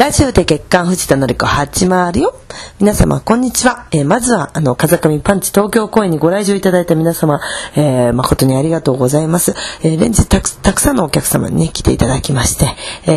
ラジオで月刊藤田紀子始まるよ。皆様こんにちは。まずは風上パンチ東京公演にご来場いただいた皆様、誠にありがとうございます。連日たくさんのお客様に、ね、来ていただきまして、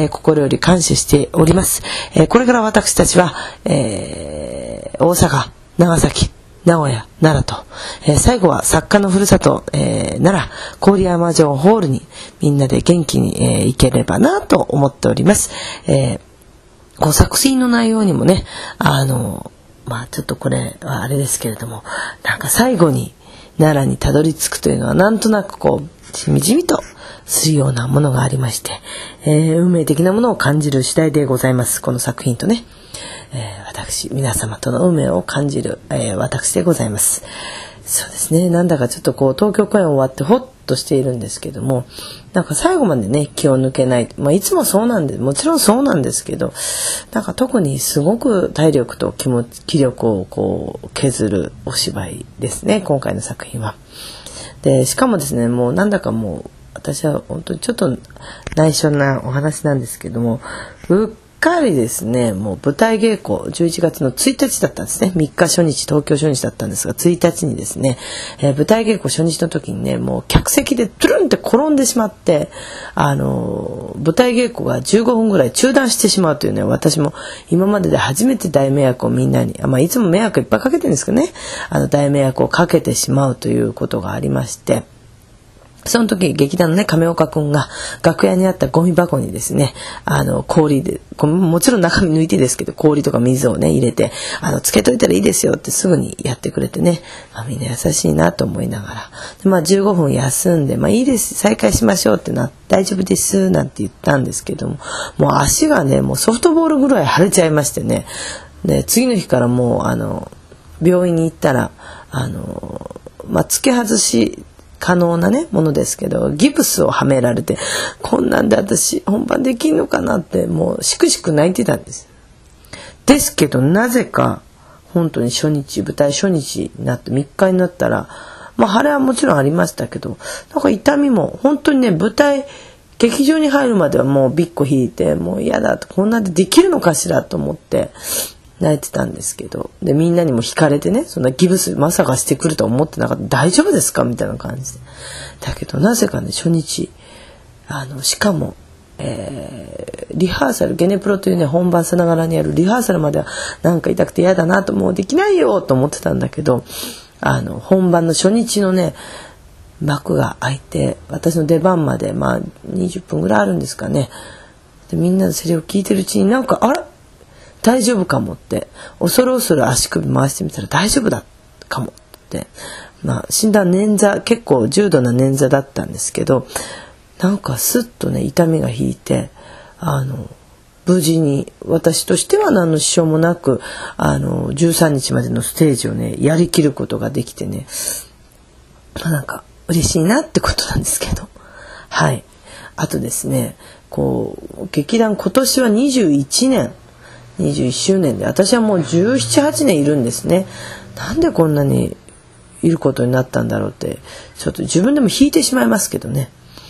心より感謝しております。これから私たちは、大阪、長崎、名古屋、奈良と、最後は作家のふるさと、奈良郡山城ホールにみんなで元気に、行ければなと思っております。作品の内容にもね、ちょっとこれはあれですけれども、なんか最後に奈良にたどり着くというのはなんとなくしみじみとするようなものがありまして、運命的なものを感じる次第でございます。この作品とね、私皆様との運命を感じる、私でございます。そうですね、なんだかちょっと東京公演終わってほっとしているんですけども、なんか最後までね気を抜けない、いつもそうなんで、もちろんそうなんですけど、なんか特にすごく体力と気力を削るお芝居ですね、今回の作品は。でしかもですね、もうなんだかもう私は本当にちょっと内緒なお話なんですけども、うっかりですね、もう舞台稽古11月の1日だったんですね。3日初日、東京初日だったんですが、1日にですね、舞台稽古初日の時にね、もう客席でトゥルンって転んでしまって、舞台稽古が15分ぐらい中断してしまうというね、私も今までで初めて大迷惑をみんなに、いつも迷惑いっぱいかけてるんですけどね、大迷惑をかけてしまうということがありまして、その時劇団のね亀岡くんが楽屋にあったゴミ箱にですね、氷でもちろん中身抜いてですけど、氷とか水をね入れてつけといたらいいですよってすぐにやってくれてね、みんな優しいなと思いながら、で15分休んで、いいです再開しましょうって大丈夫ですなんて言ったんですけども、もう足がねもうソフトボールぐらい腫れちゃいましてね、で次の日からもう病院に行ったら付け外し可能なねものですけど、ギプスをはめられて、こんなんで私本番できんのかなってもうしくしく泣いてたんです。ですけどなぜか本当に舞台初日になって3日になったら、腫れはもちろんありましたけど、なんか痛みも本当にね、劇場に入るまではもうビッコ引いて、もう嫌だと、こんなんでできるのかしらと思って泣いてたんですけど、でみんなにも惹かれてね、そんなギブスまさかしてくるとは思ってなかった、大丈夫ですかみたいな感じで、だけどなぜかね初日しかも、リハーサルゲネプロというね本番さながらにやるリハーサルまではなんか痛くて嫌だなと、もうできないよと思ってたんだけど、本番の初日のね幕が開いて、私の出番まで20分ぐらいあるんですかね。でみんなのセリフを聞いてるうちになんか大丈夫かもって、恐る恐る足首回してみたら大丈夫だかもって、診断捻挫、結構重度な捻挫だったんですけど、なんかスッとね痛みが引いて、無事に私としては何の支障もなく13日までのステージをねやりきることができてね、なんか嬉しいなってことなんですけど、はい。あとですね、劇団今年は21周年で、私はもう17、8年いるんですね。なんでこんなにいることになったんだろうってちょっと自分でも引いてしまいますけどね、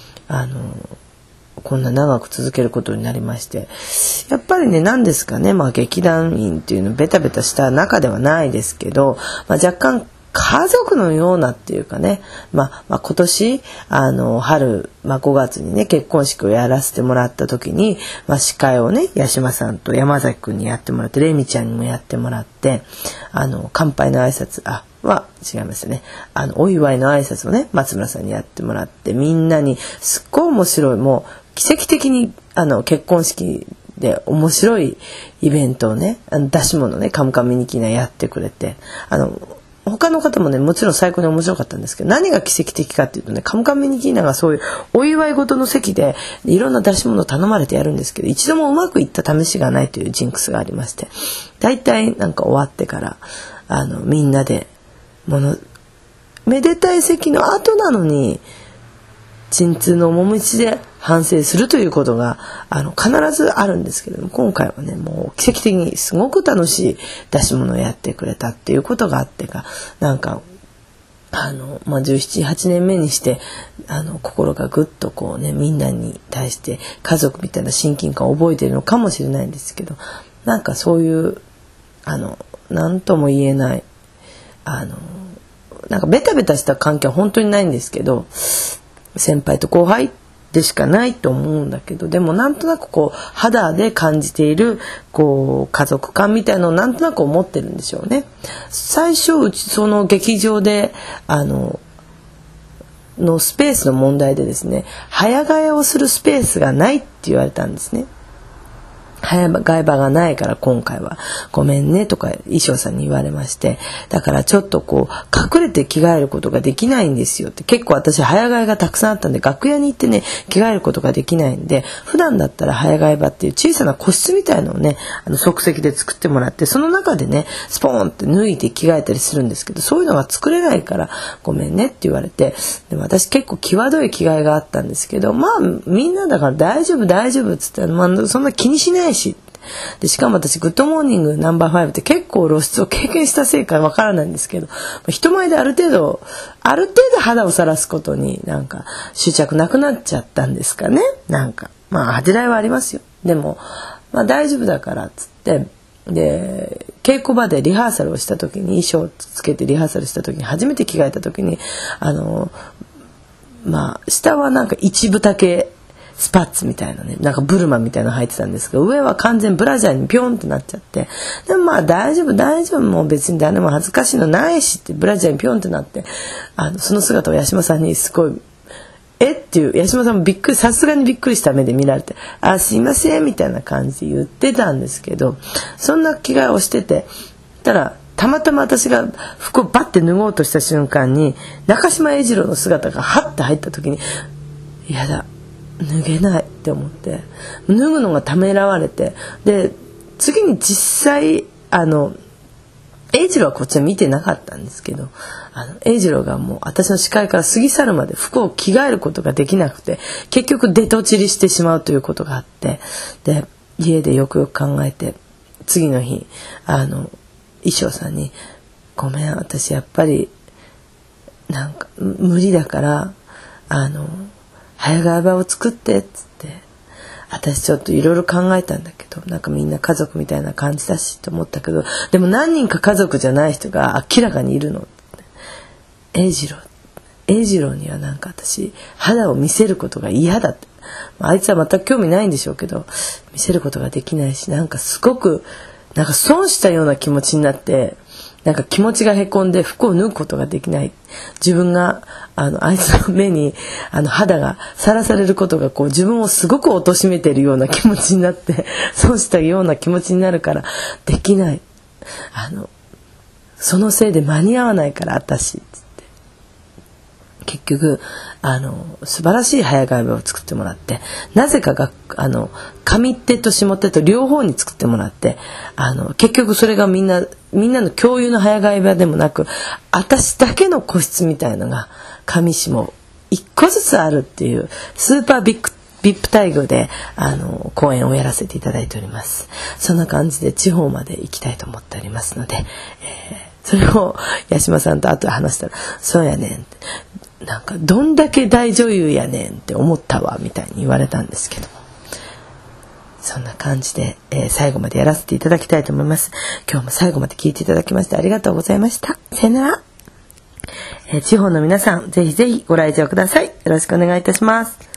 こんな長く続けることになりまして、やっぱりね、何ですかね、劇団員っていうのベタベタした中ではないですけど、若干家族のようなっていうかね、今年春、5月にね結婚式をやらせてもらった時に、司会をね八島さんと山崎くんにやってもらって、レイミちゃんにもやってもらって、乾杯の挨拶は違いますね、お祝いの挨拶をね松村さんにやってもらって、みんなにすっごい面白い、もう奇跡的に結婚式で面白いイベントをね、出し物ねカムカムミニキーナやってくれて、他の方もねもちろん最高に面白かったんですけど、何が奇跡的かっていうとね、カムカムミニキーナがそういうお祝い事の席でいろんな出し物を頼まれてやるんですけど、一度もうまくいった試しがないというジンクスがありまして、だいたいなんか終わってからみんなでめでたい席の後なのに鎮痛の面持ちで反省するということが必ずあるんですけれども、今回はねもう奇跡的にすごく楽しい出し物をやってくれたっていうことがあってか、なんか 17、8年目にして心がぐっとこうね、みんなに対して家族みたいな親近感を覚えているのかもしれないんですけど、なんかそういう何とも言えないなんかベタベタした関係は本当にないんですけど、先輩と後輩でしかないと思うんだけど、でもなんとなくこう肌で感じているこう家族感みたいなのをなんとなく思ってるんでしょうね。最初うちその劇場でのスペースの問題でですね、早替えをするスペースがないって言われたんですね。早替え場がないから今回はごめんねとか衣装さんに言われまして、だからちょっとこう隠れて着替えることができないんですよって。結構私早替えがたくさんあったんで楽屋に行ってね着替えることができないんで、普段だったら早替え場っていう小さな個室みたいのをね即席で作ってもらって、その中でねスポーンって脱いで着替えたりするんですけど、そういうのが作れないからごめんねって言われて、でも私結構際どい着替えがあったんですけど、みんなだから大丈夫大丈夫っつって、そんな気にしないしで、しかも私グッドモーニングナンバー5って結構露出を経験したせいかわからないんですけど、人前である程度肌を晒すことになんか執着なくなっちゃったんですかね。なんか恥じらいはありますよ。でも大丈夫だからっつって、で稽古場でリハーサルをした時に、衣装をつけてリハーサルした時に初めて着替えた時に下はなんか一部丈スパッツみたいなね、なんかブルマみたいなの履いてたんですけど、上は完全ブラジャーにピョンってなっちゃって、でも大丈夫もう別に誰も恥ずかしいのないしってブラジャーにピョンってなって、その姿を八嶋さんにすごいっていう、八嶋さんもさすがにびっくりした目で見られて、すいませんみたいな感じで言ってたんですけど、そんな着替えをしてて、たらたまたま私が服をバッて脱ごうとした瞬間に中島英二郎の姿がハッて入った時に、やだ脱げないって思って脱ぐのがためらわれて、で次に実際英二郎はこっちは見てなかったんですけど、英二郎がもう私の視界から過ぎ去るまで服を着替えることができなくて、結局出とちりしてしまうということがあって、で家でよくよく考えて次の日衣装さんにごめん私やっぱりなんか無理だから早替え場を作ってっつって、私ちょっといろいろ考えたんだけど、なんかみんな家族みたいな感じだしと思ったけど、でも何人か家族じゃない人が明らかにいるのって。英二郎にはなんか私肌を見せることが嫌だって、あいつは全く興味ないんでしょうけど見せることができないし、なんかすごくなんか損したような気持ちになって、なんか気持ちがへこんで服を脱ぐことができない、自分があいつの目に肌がさらされることがこう自分をすごく貶めているような気持ちになって損したような気持ちになるからできない、そのせいで間に合わないから私っつって、結局素晴らしい早替え場を作ってもらって、なぜか上手と下手と両方に作ってもらって、結局それがみんなの共有の早替え場でもなく、私だけの個室みたいのが上下一個ずつあるっていうスーパービッグVIP待遇で公演をやらせていただいております。そんな感じで地方まで行きたいと思っておりますので、それを八嶋さんと後で話したら、そうやねんってなんかどんだけ大女優やねんって思ったわみたいに言われたんですけども、そんな感じで、最後までやらせていただきたいと思います。今日も最後まで聞いていただきましてありがとうございました。さよなら。地方の皆さんぜひぜひご来場ください。よろしくお願いいたします。